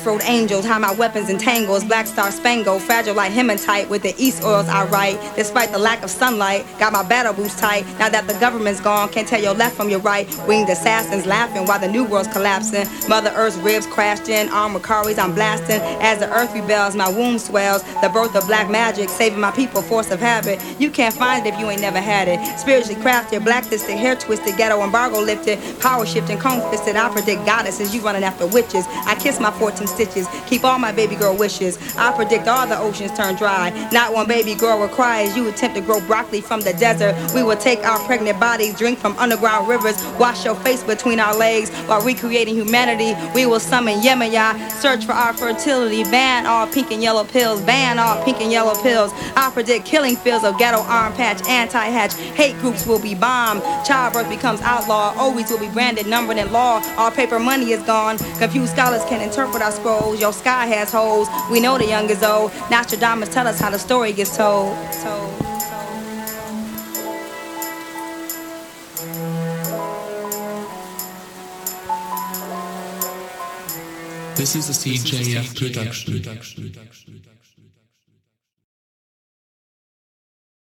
Off-road angels, how my weapons entangles. Black star spangled, fragile like hematite. With the east oils I write, despite the lack of sunlight. Got my battle boots tight. Now that the government's gone, can't tell your left from your right. Winged assassins laughing while the new world's collapsing. Mother Earth's ribs crashed in. Armed Makaris I'm blasting. As the earth rebels, my womb swells. The birth of black magic, saving my people, force of habit. You can't find it if you ain't never had it. Spiritually crafted, black fisted, hair twisted, ghetto embargo lifted, power shifting, comb fisted. I predict goddesses, you running after witches. I kiss my 14 stitches, keep all my baby girl wishes. I predict all the oceans turn dry. Not one baby girl will cry as you attempt to grow broccoli from the desert. We will take our pregnant bodies, drink from underground rivers, wash your face between our legs while recreating humanity. We will summon Yemaya, search for our fertility, ban all pink and yellow pills, ban all pink and yellow pills. I predict killing fields of ghetto arm patch, anti-hatch, hate groups will be bombed, childbirth becomes outlaw, ovaries will be branded, numbered in law, all paper money is gone, confused scholars can interpret our scrolls, your sky has holes, we know the young is old, Nostradamus tell us how the story gets told. This is a CJF production.